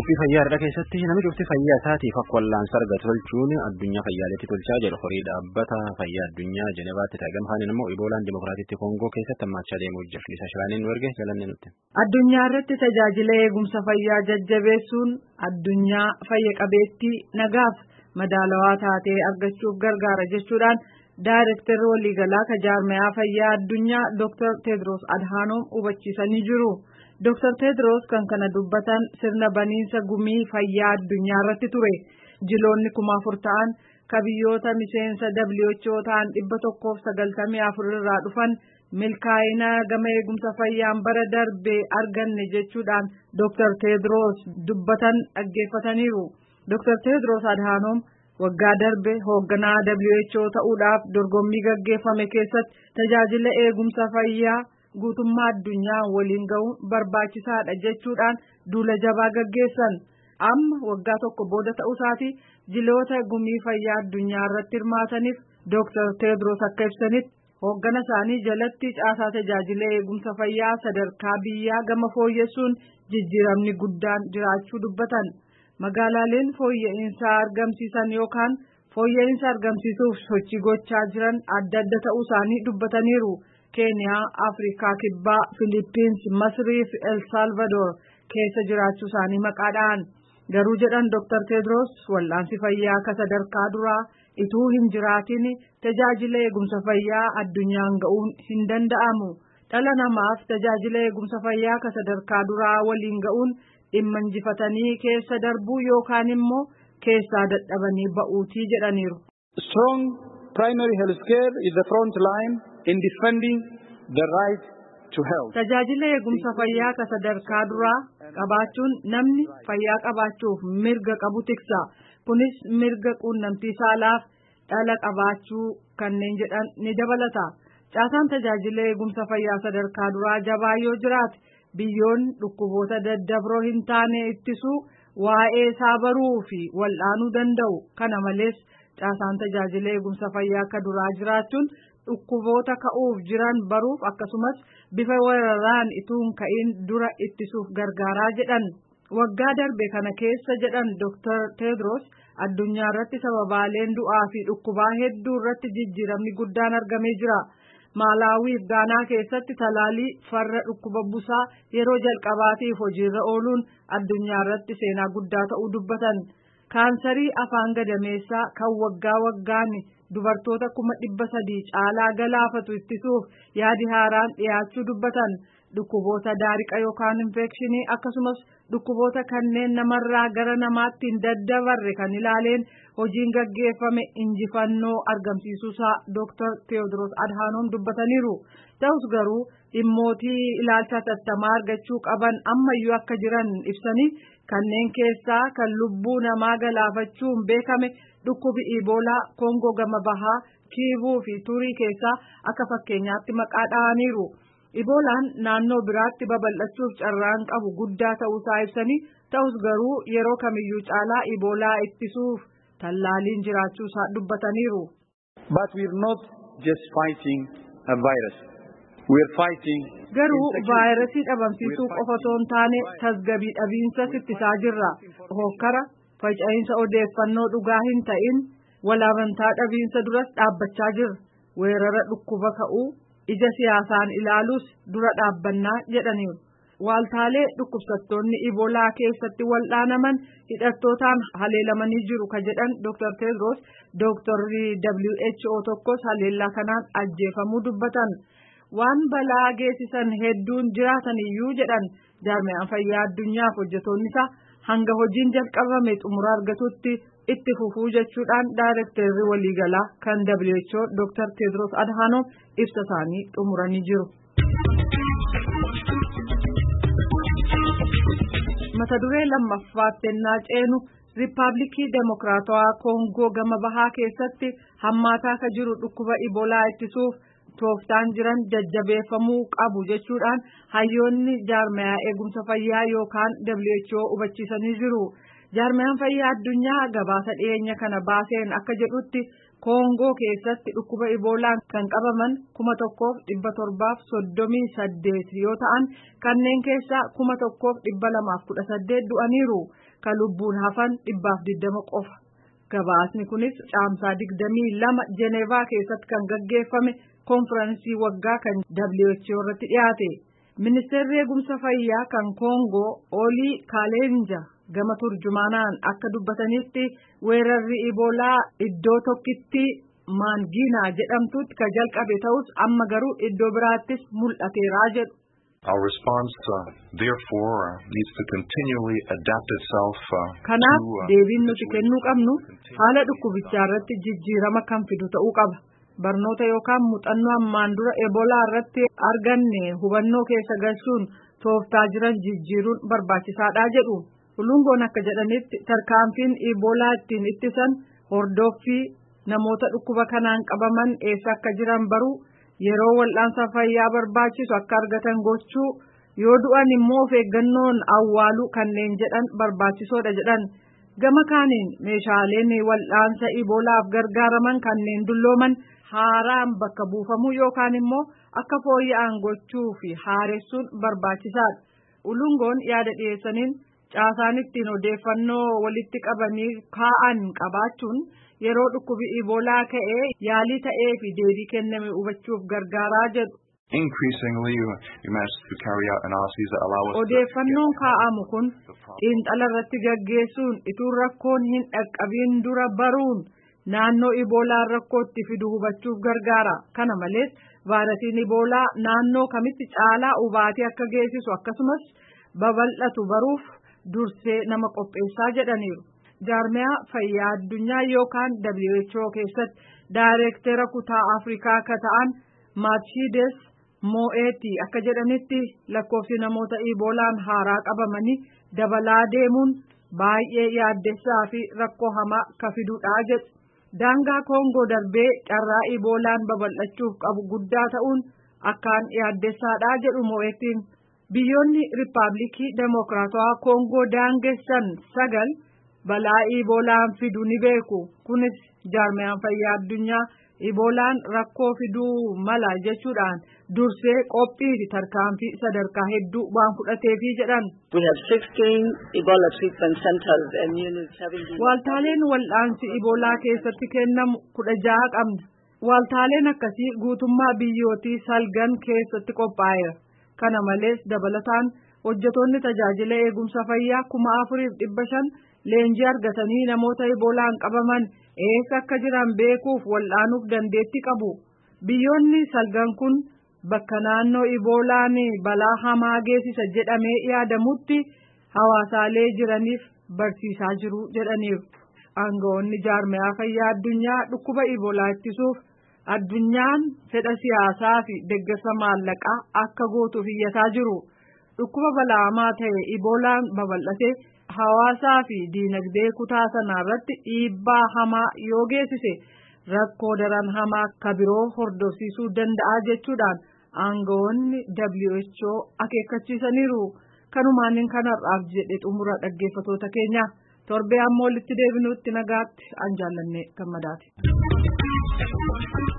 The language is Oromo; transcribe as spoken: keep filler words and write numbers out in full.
Qophii fayyaa irra keessatti namni dhufti fayyaa isaatiif akka wal'aansa argatu tolchuun addunyaa fayyaaleetti tolchaa jedhu horii dhaabbata fayyaa addunyaa Jenevaatti ta'e gamfaanin immoo Iboolaan Dimokiraatiitti Koongoo keessatti hammaachaa deemuu jira. Liisa Shiraaniin nu erge jalanne nutti. Addunyaa irratti tajaajila eegumsa fayyaa jajjabeessuun addunyaa fayya qabeettii nagaaf madaalawaa taatee argachuuf gargaara jechuudhaan Daayirektarri waliigalaa jaarmayaa fayyaa addunyaa Dooktar Teedros Adhaanoom hubachiisanii jiru. Dooktar Teedros kan kana dubbatan sirna baniinsa gumii fayyaa addunyaa irratti ture. Jiloonni kuma afur ta'an kabiyyoota miseensa W H O ta'an dhibba tokkoof sagaltamii afur irraa dhufan milkaa'ina gama eegumsa fayyaan bara darbee arganne jechuudhaan Dooktar Teedros dubbatan dhaggeeffataniiru. Dooktar Teedros Adhaanoom waggaa darbe hoogganaa W H O ta'uudhaaf dorgommii gaggeeffame keessatti tajaajila eegumsa fayyaa guutummaa addunyaa waliin ga'uun barbaachisaadha jechuudhaan duula jabaa gaggeessan. Amma waggaa tokko booda ta'uusaafi jiloota gumii fayyaa addunyaa irratti hirmaataniif Dooktar Teedros akka ibsanitti hooggana isaanii jalatti caasaa tajaajila eegumsa fayyaa sadarkaa biyyaa gama fooyyessuun jijjiiramni guddaan jiraachuu dubbatan. Magaalaaleen fooyya'insa argamsiisan yookaan fooyya'insa argamsiisuuf sochii gochaa jiran adda adda ta'uu isaanii dubbataniiru. Keeniyaa, Afrikaa Kibbaa, Filiippiins, Masrii fi El Salvador keessa jiraachuu isaanii maqaadhaan. Garuu jedhan Dooktar Teedros wal'aansi fayyaa akka sadarkaa duraa ituu hin jiraatin tajaajila eegumsa fayyaa addunyaan ga'uun hin danda'amu. Dhala namaaf tajaajila eegumsa fayyaa akka sadarkaa duraa waliin ga'uun dhimma injifatanii keessa darbuu yookaan immoo keessaa dadhabanii ba'uutii jedhaniiru. Strong primary health care is the front line in defending the right to health. Tajaajila eegumsa fayyaa akka sadarkaa duraa qabaachuun namni fayyaa qabaachuuf mirga qabu tiksa. Kunis mirga quunnamtii saalaaf dhala qabaachuu kanneen jedhan ni dabalata. Caasaan tajaajila eegumsa fayyaa sadarkaa duraa jabaa yoo jiraate biyyoonni dhukkuboota daddabroo hin taane ittisuu waa'ee isaa baruu fi wal'aanuu danda'u. Kana malees caasaan tajaajila eegumsa fayyaa akka duraa jiraachuun dhukkuboota ka'uuf jiran baruuf akkasumas bifa weeraraan ituun ka'in dura ittisuuf gargaaraa jedhan. Waggaa darbe kana keessa jedhan Dooktar Teedros addunyaa irratti sababaaleen du'aa fi dhukkubaa hedduu irratti jijjiiramni guddaan argamee jira. Maalaawii fi Gaanaa keessatti talaalii farra dhukkuba busaa yeroo jalqabaatiif hojiirra ooluun addunyaa irratti seenaa guddaa ta'uu dubbatan. Kaansarii afaan gadameessaa kan waggaa waggaan dubartoota kuma dhibba sadii caalaa galaafatu ittisuuf yaadi haaraan dhiyaachuu dubbatan. Dhukkuboota daariqa yookaan infekshinii akkasumas dhukkuboota kanneen namarraa gara namaatti hin daddabarre kan ilaaleen hojiin gaggeeffame injifannoo argamsiisuusaa Dooktar Teedros Adhaanoom dubbataniiru. Ta'us garuu dhimmootii ilaalcha tattamaa argachuu qaban ammayyuu akka jiran ibsanii kanneen keessaa kan lubbuu namaa galaafachuun beekame dhukkubi Iboolaa Koongoo gama bahaa, Kiivuu fi Turii keessaa akka fakkeenyaatti maqaa dha'aniiru. Iboolaan naannoo biraatti babal'achuuf carraan qabu guddaa ta'uusaa ibsanii ta'us garuu yeroo kamiyyuu caalaa Iboolaa ittisuuf tallaaliin jiraachuusaa dubbataniiru. But we are not just fighting a virus. We are fighting garuu vaayirasii dhabamsiisuu qofa osoo hin taane tasgabbii dhabiinsa ittisaa jirra. Hokkara faca'insa odeeffannoo dhugaa hin ta'in walaabantaa dhabiinsa duras dhaabbachaa jirra. Weerara dhukkuba ka'uu ija siyaasaan ilaaluus dura dhaabbannaa jedhaniiru. Waaltaalee dhukkubsattoonni Iboolaa keessatti wal'aanaman hidhattootaan haleelamanii jiru ka jedhan Dooktar Teedros Dooktarri W H O tokkos haleellaa kanaan ajjeefamuu dubbatan. Waan balaa geessisan hedduun jiraatan iyyuu jedhan jaarmayaan fayyaa addunyaaf hojjetoonni isaa hanga hojiin jalqabame xumura argatutti itti fufuu jechuudhaan Daayirektarri waliigalaa kan W H O Dooktar Teedros Adhaanoom ibsa isaanii xumuranii jiru. Mata duree lammaffaatti ennaa ceenu Riippaabilikii Demokiraatawaa Koongoo gama bahaa keessatti hammaataa ka jiru dhukkuba Iboolaa ittisuuf tooftaan jiran jajjabeeffamuu qabu jechuudhaan hayyoonni jaarmayaa eegumsa fayyaa yookaan W H O hubachiisanii jiru. Jaarmayaan fayyaa addunyaa gabaasa dhiyeenya kana baaseen akka jedhutti Koongoo keessatti dhukkuba Iboolaan kan qabaman kuma tokkoof dhibba torbaaf soddomii saddeet yoo ta'an kanneen keessaa kuma tokkoof dhibba lamaaf kudha saddeet du'aniiru. kan lubbuun hafan dhibbaaf digdama qofa. Gabaasni kunis caamsaa digdamii lama Jenevaa keessatti kan gaggeeffame konfiraansii waggaa kan W H O irratti dhiyaate. Ministeerri eegumsa fayyaa kan Koongoo Olii Kaalenja gama turjumaanaan akka dubbatanitti weerarri Iboolaa iddoo tokkitti Maangiinaa jedhamtutti ka jalqabe ta'us amma garuu iddoo biraattis mul'ateera jedhu. Our response, uh, therefore, uh, needs to continually adapt itself uh, Kanaaf to uh, deebiin nuti kennuu qabnu haala dhukkubichaa irratti jijjiirama kan fidu ta'uu qaba. Barnoota yookaan muuxannoo ammaan dura Ebolaa irratti arganne hubannoo keessa galchuun tooftaa jiran jijjiiruun barbaachisaadha jedhu. Ulungoon akka jedhanitti tarkaanfiin Ebolaa ittiin ittisan hordoffii namoota dhukkuba kanaan qabaman eessa akka jiran baruu yeroo wal'aansa fayyaa barbaachisu akka argatan gochuu yoo du'an immoo of eeggannoon awwaaluu kanneen jedhan barbaachisoodha jedhan. Gama kaaniin meeshaaleen wal'aansa Ebolaaf gargaaraman kanneen dullooman haaraan bakka buufamuu yookaan immoo akka fooyya'an gochuu fi haaressuun barbaachisaadha. Ulungoon yaada dhiyeessaniin caasaan ittiin odeeffannoo walitti qabanii kaa'an qabaachuun yeroo dhukkubi Ebolaa ka'ee yaalii ta'ee fi deebii kenname hubachuuf gargaaraa jedhu. Increasingly, we managed to carry out analyses that allow us to Odeeffannoon kaa'amu kun xiinxala irratti gaggeessuun ituu rakkoon hin dhaqqabiin dura baruun naannoo Ebolaa rakkootti fidu hubachuuf gargaara. Kana malees vaayirasiin Ebolaa naannoo kamitti caalaa hubaatii akka geessisu akkasumas babal'atu baruuf dursee nama qopheessaa jedhaniiru. Jaarmiyaa fayyaa addunyaa yookaan W H O keessatti daayireektera kutaa Afrikaa akka ta'an Matshidiis Mo'eeti akka jedhanitti lakkoofsi namoota Ebolaan haaraa qabamanii dabalaa deemuun baay'ee yaaddessaa fi rakkoo hamaa ka fidudha jedhu. Daangaa Koongoo darbee carraa Ebolaan babal'achuuf qabu guddaa ta'uun akkaan yaaddessaadha jedhu Mo'eetiin. Biyyoonni Riippaabilikii Demokiraatawaa Koongoo daangessan sagal balaa Ebolaan fidu ni beeku. Kunis jaarmiyaan fayyaa addunyaa Ebolaan rakkoo fiduu mala jechuudhaan dursee qophii fi tarkaanfii sadarkaa hedduu waan fudhateefi jedhan. We have sixteen Ebola treatment centers and units having been... Waaltaaleen wal'aansi Ebolaa keessatti kennamu kudha jaha qabna. Waaltaaleen akkasii guutummaa biyyootii salgan keessatti qophaa'eera. Kana malees dabalataan hojjetoonni tajaajila eegumsa fayyaa kuma afuriif dhibba shan leenjii argatanii namoota Ebolaan qabaman eessa akka jiran beekuuf wal'aanuuf dandeettii qabu. Biyyoonni salgan kun bakka naannoo Ebolaan balaa hamaa geessisa jedhamee yaadamutti hawaasaalee jiraniif barsiisaa jiru jedhaniiru. Aangawoonni jaarmiyaa fayyaa addunyaa dhukkuba Ebolaa ittisuuf addunyaan fedha siyaasaa fi deeggarsa maallaqaa akka gootuuf iyyataa jiru. Dhukkuba balaamaa ta'e Ebolaan babal'atee hawaasaa fi diinagdee kutaa sanaa irratti dhiibbaa hamaa yoo geessise rakkoo daran hamaa ka biroo hordofsiisuu danda'a jechuudhaan aangawoonni W H O akeekkachiisaniiru. Kanumaan kanarraaf jedhe xumura dhaggeeffatoota keenya. Torbee ammoo walitti deebinuutti nagaatti an jaallanne gammadaati.